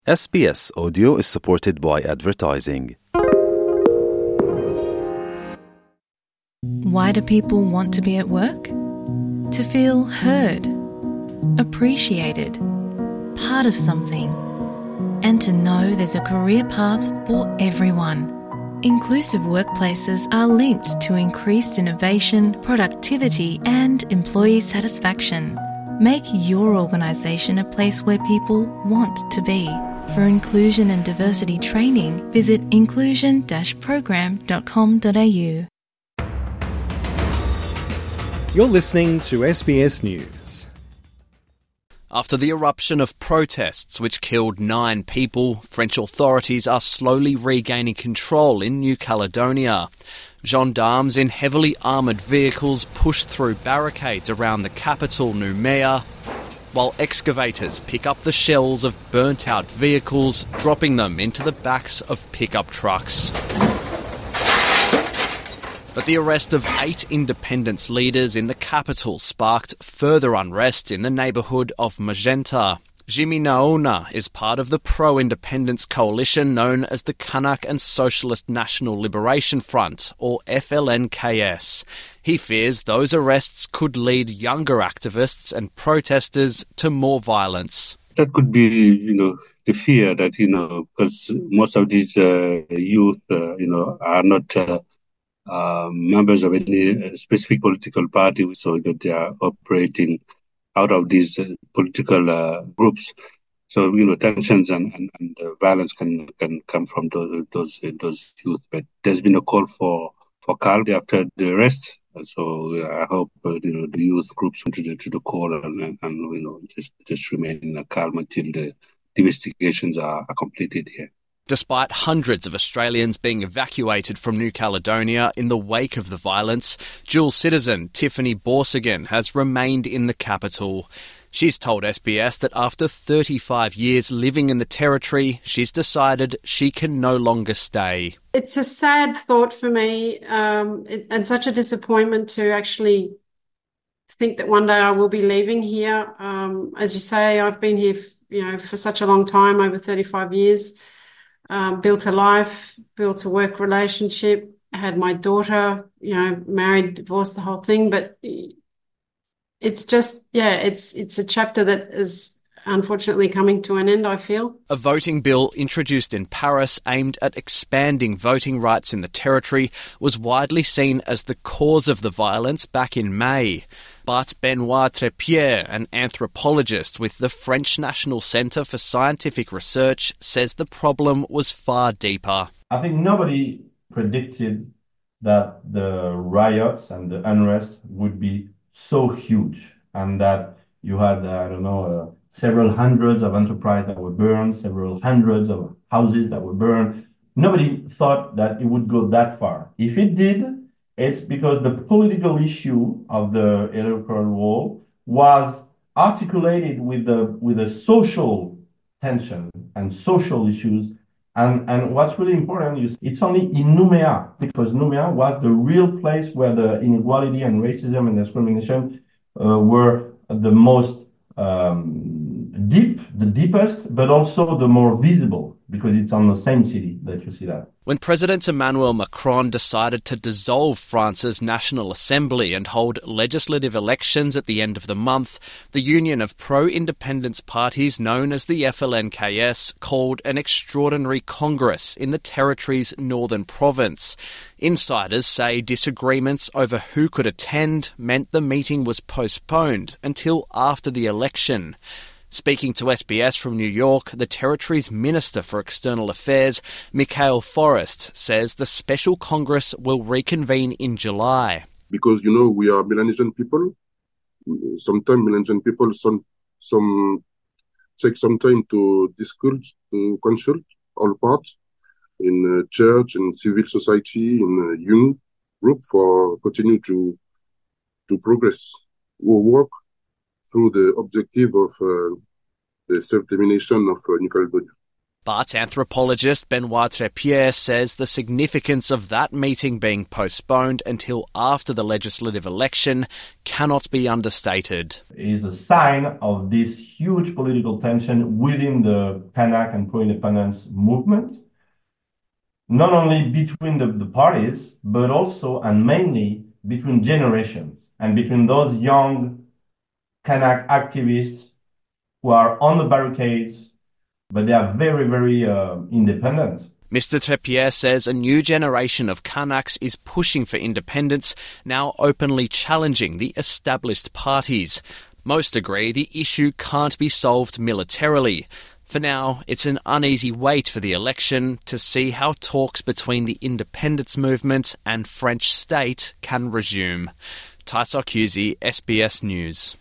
SBS Audio is supported by advertising. Why do people want to be at work? To feel heard, appreciated, part of something, and to know there's a career path for everyone. Inclusive workplaces are linked to increased innovation, productivity, and employee satisfaction. Make your organisation a place where people want to be. For inclusion and diversity training, visit inclusion-program.com.au. You're listening to SBS News. After the eruption of protests which killed 9 people, French authorities are slowly regaining control in New Caledonia. Gendarmes in heavily armoured vehicles pushed through barricades around the capital, Nouméa, while excavators pick up the shells of burnt-out vehicles, dropping them into the backs of pickup trucks. But the arrest of 8 independence leaders in the capital sparked further unrest in the neighbourhood of Magenta. Jimmy Naona is part of the pro-independence coalition known as the Kanak and Socialist National Liberation Front, or FLNKS. He fears those arrests could lead younger activists and protesters to more violence. That could be, the fear that, because most of these youth, are not members of any specific political party, so that they are operating out of these political groups. So, tensions and violence can come from those youth. But there's been a call for calm after the arrest. So I hope the youth groups to the call and just remain calm until the investigations are completed here. Despite hundreds of Australians being evacuated from New Caledonia in the wake of the violence, dual citizen Tiffany Borsigan has remained in the capital. She's told SBS that after 35 years living in the territory, she's decided she can no longer stay. It's a sad thought for me, and such a disappointment to actually think that one day I will be leaving here. As you say, I've been here for such a long time, over 35 years. Built a life, built a work relationship, had my daughter, married, divorced, the whole thing. But it's just, it's a chapter that is unfortunately coming to an end, I feel. A voting bill introduced in Paris aimed at expanding voting rights in the territory was widely seen as the cause of the violence back in May. But Benoit Trepierre, an anthropologist with the French National Centre for Scientific Research, says the problem was far deeper. I think nobody predicted that the riots and the unrest would be so huge and that you had, several hundreds of enterprises that were burned, several hundreds of houses that were burned. Nobody thought that it would go that far. If it did, it's because the political issue of the electoral roll was articulated with a social tension and social issues. And what's really important is it's only in Nouméa, because Nouméa was the real place where the inequality and racism and discrimination were the most the deepest, but also the more visible, because it's on the same city that you see that. When President Emmanuel Macron decided to dissolve France's National Assembly and hold legislative elections at the end of the month, the union of pro-independence parties known as the FLNKS called an extraordinary congress in the territory's northern province. Insiders say disagreements over who could attend meant the meeting was postponed until after the election. Speaking to SBS from New York, the territory's Minister for External Affairs, Michael Forrest, says the special Congress will reconvene in July. Because, we are Melanesian people. Sometimes Melanesian people take some time to discuss, to consult all parts in church, in civil society, in young group for continue to progress or work through the objective of the self-determination of New Caledonia. But anthropologist Benoit Trepierre says the significance of that meeting being postponed until after the legislative election cannot be understated. It is a sign of this huge political tension within the Kanak and pro-independence movement, not only between the parties, but also and mainly between generations and between those young Kanak activists who are on the barricades, but they are very, very independent. Mr. Trepierre says a new generation of Kanaks is pushing for independence, now openly challenging the established parties. Most agree the issue can't be solved militarily. For now, it's an uneasy wait for the election to see how talks between the independence movement and French state can resume. Taisok Husey, SBS News.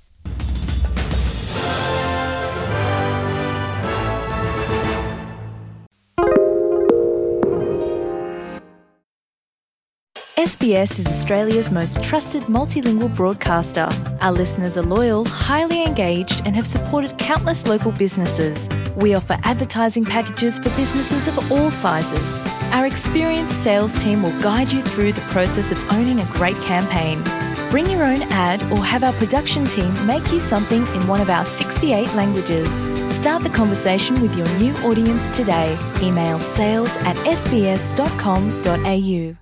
SBS is Australia's most trusted multilingual broadcaster. Our listeners are loyal, highly engaged, and have supported countless local businesses. We offer advertising packages for businesses of all sizes. Our experienced sales team will guide you through the process of owning a great campaign. Bring your own ad or have our production team make you something in one of our 68 languages. Start the conversation with your new audience today. Email sales@sbs.com.au.